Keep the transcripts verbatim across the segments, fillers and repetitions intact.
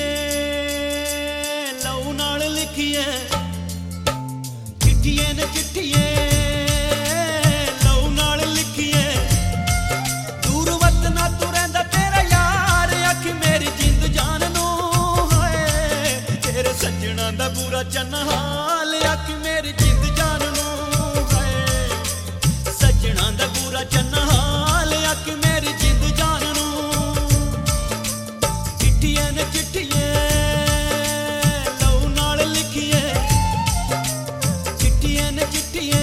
लहू नाल लिखिए चिट्ठिए ने चिट्ठिए लहू नाल लिखिए दूर वतना तू रहिंदा तेरा यार अख मेरी जिंद जान नू है तेरे सजना दा बुरा चन्ना हाल अख मेरी जिंद जान नू है सजना दा बुरा चन्ना हाल अख मेरी जिंद जान नू चिट्ठिए ने चिट्ठिए लहू नाल लिखिए चिट्ठिए ने चिट्ठिए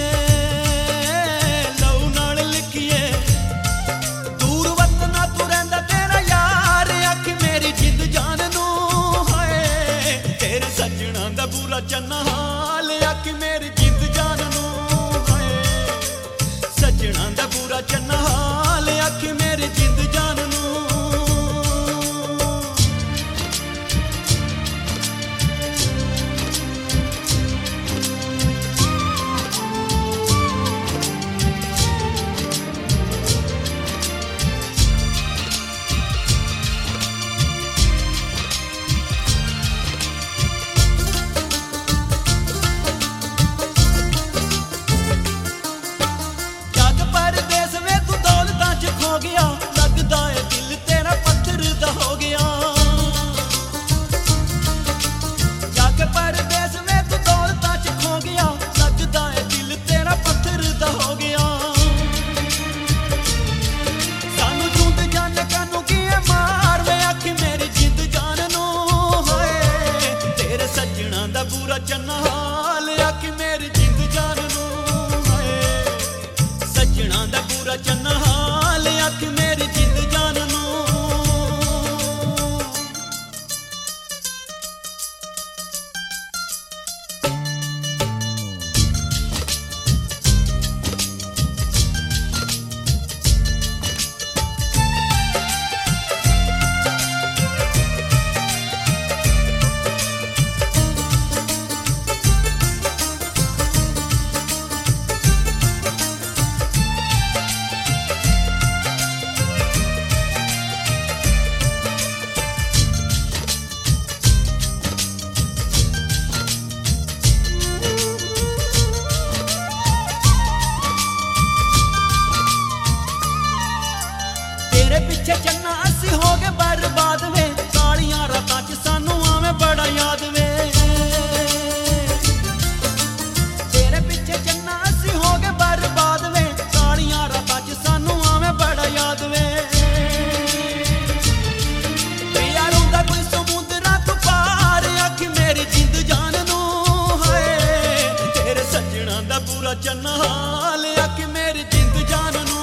लहू नाल लिखिए दूर वतना तू रहिंदा तेरा यार अख मेरी जिंद जान नू है तेरे सजना दा बुरा चन्ना हाल अख मेरी जिंद जान नू है सजना दा बुरा चन्ना हाल अख मेरी जिंद जान नू हो गया लगदा है दिल तेरा पत्थर दा हो गया जाके परदेस में तू दौलतां च खो गया लगदा है दिल तेरा पत्थर दा हो गया सानू चूंद जाने कानू की मार वे अख मेरी जिंद जान नू है तेरे सजना दा बुरा चन्ना हाल अख मेरी जिंद जान नू है सजना दा बुरा चन्ना हाल अख मेरी जिंद जान नू तेरे पिछे चन्ना असी हो गए बर्बाद वे कालियां रातां च सानू आवे बड़ा याद वे तेरे पिछे चन्ना असी हो गए बर्बाद वे कालियां रातां च सानू आवे बड़ा याद वे यार हुंदा कोई समुंदरा तू पार अख मेरी जिंद जान नू है तेरे सजना दा बुरा चन्ना हाल अख मेरी जिंद जान नू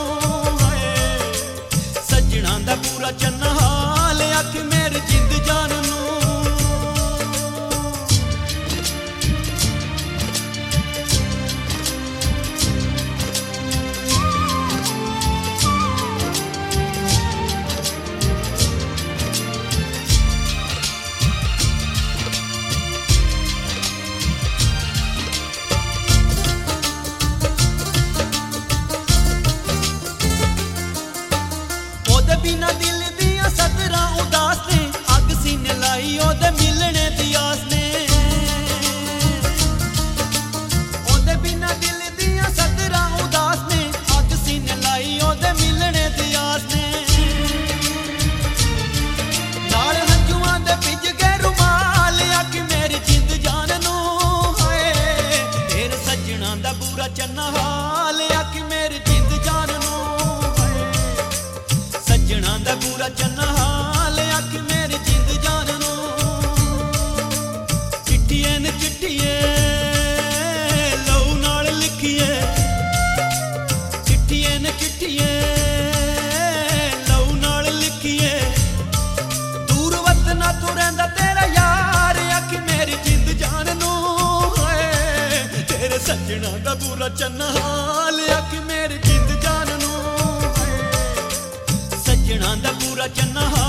सजना दा बुरा चन्ना हाल अख मेरी जिंद जान नू ओदे बिना दिल दियां सदरां उदास ने अग सीने लाई ओदे मिलने दी आस ने ओदे बिना दिल दियां सदरां उदास ने अग सीने लाई ओदे मिलने दी आस ने नाल हंजुआं दे भिज गए रुमाल अख मेरी जिंद जान नू है तेरे सजना दा बुरा चन्ना हाल अख मेरी जिंद जान नू सजना दा बुरा चन्ना हाल अख मेरी जिंद जान नू चिट्ठिए ने चिट्ठिए लहू नाल लिखिए चिट्ठिए ने चिट्ठिए लहू नाल लिखिए दूर वतना तू रहिंदा तेरा यार अख मेरी जिंद जान नू है तेरे सजना दा बुरा चन्ना हाल अख मेरी जिंद जान नू है सजना दा बुरा चन्ना